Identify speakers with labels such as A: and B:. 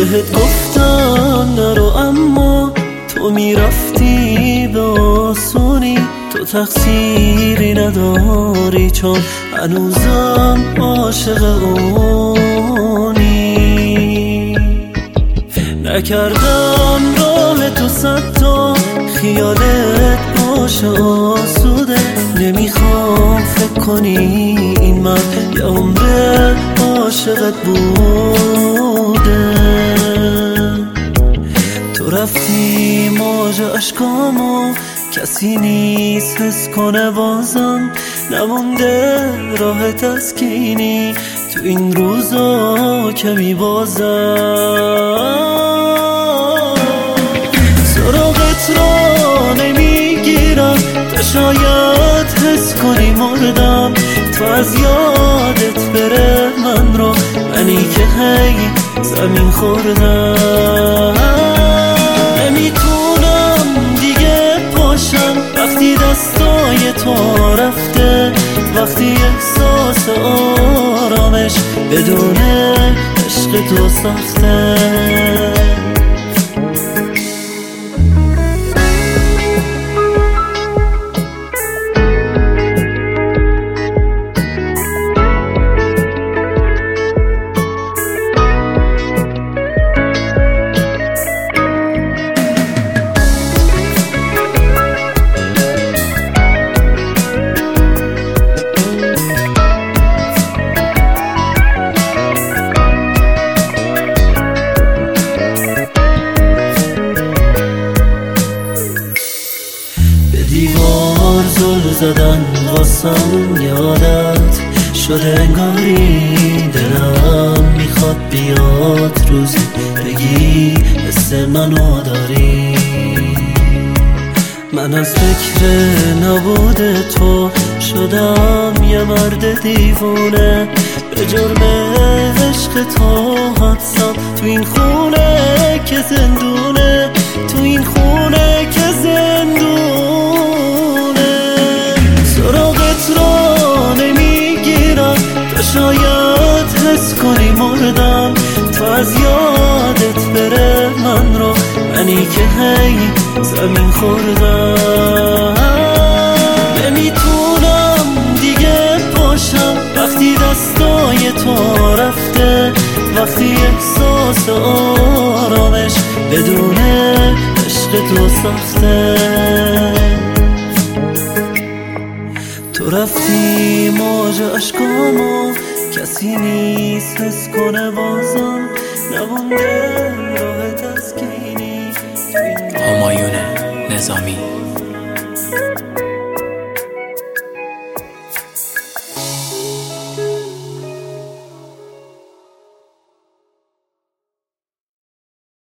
A: بهت گفتم نرو اما تو میرفتی به آسونی. تو تقصیری نداری چون هنوزم عاشق اونی. نکردم راه تو صد تا خیالت باشه آسوده. نمیخوام فکر کنی این مرد یه عمر عاشقت بوده. تو رفتی موج اشکامو کسی نیست حس کنه بازم. نمونده راه تسکینی تو این روزا که میبازم. سراغت را نمیگیرم تا شاید حس کنی مردم. تو از یادت بره من رو، منی که هی زمین خوردم. نمیتونم دیگه پاشم وقتی دستای تو رفته. وقتی احساس آرامش بدون عشق تو سخته. دیوار زل زدن واسم یادت شده انگاری. دلم میخواد بیاد روزی بگی حس منو داری. من از فکر نبود تو شدم یه مرد دیوونه. به جرم عشق تو حبسم تو این خونه که زندونه. تو این خونه که زندونه. شاید حس کنی مردم. تو از یادت بره من رو، منی که هی زمین خوردم. نمیتونم دیگه پاشم وقتی دستای تو رفته. وقتی احساس آرامش بدون عشق تو سخته. تو رفتی موج اشکامو کسی نیست حس کنه بازم. نمونده راه تسکینی.
B: همایون نظامی.